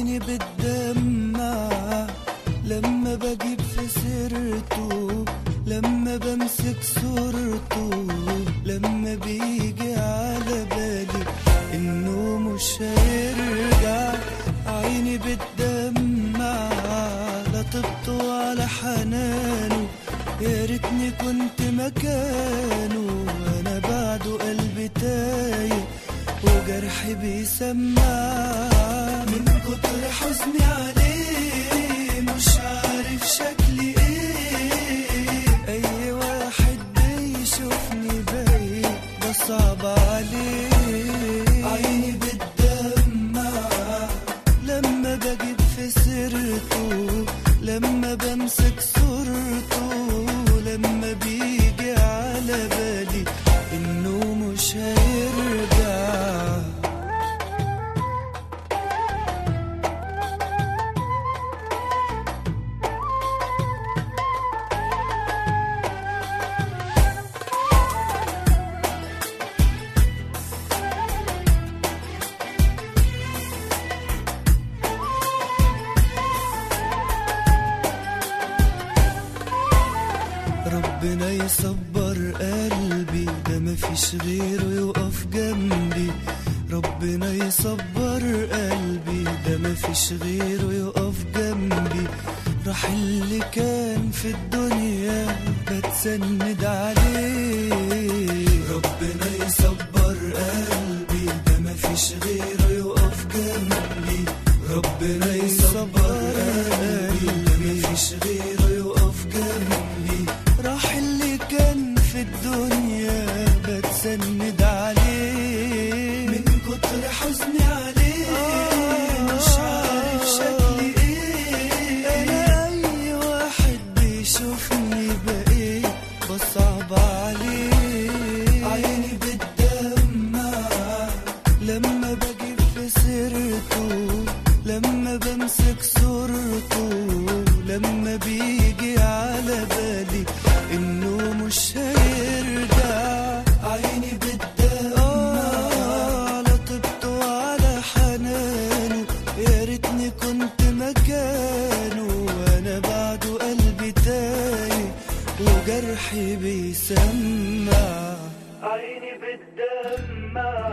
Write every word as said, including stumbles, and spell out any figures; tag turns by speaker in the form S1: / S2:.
S1: عيني بتدمع لما بجيب في سيرته، لما بمسك صورته، لما بيجي على بالي انه مش هيرجع. عيني بتدمع لا طبته ولا حنانه، يا ريتني كنت مكانه، وانا بعده قلبي تايه وجرحي بيسمع. من كتر حزني عليه مش عارف شكلي ايه، اي واحد بيشوفني بعيد بصعب عليه. عيني بتدمع لما بجيب في سيرته، لما بمسك صورته، لما بيجي على بالي انه مش هيرجع. ربنا يصبر قلبي، ده مفيش غيره يقف جنبي. ربنا يصبر قلبي، ده مفيش غيره يقف جنبي. راح اللي كان في الدنيا بتسند عليه. ربنا يصبر قلبي، ده مفيش غيره يقف جنبي. ربنا يصبر قلبي، ده مفيش غيره يقف جنبي. راح اللي كان في الدنيا بتسند عليه. من كتر حزني عليه مش عارف شكلي ايه، انا اي واحد بيشوفني بقيت بصعب عليه. عيني بتدمع لما بجيب في سيرته، لما بمسك صورته، لما بيجي على بالي انه مش هيرجع. عيني بتدمع على طبته وعلى حنانه، يا ريتني كنت مكانه، وانا بعده قلبي تايه وجرحي بيسمع. عيني بتدمع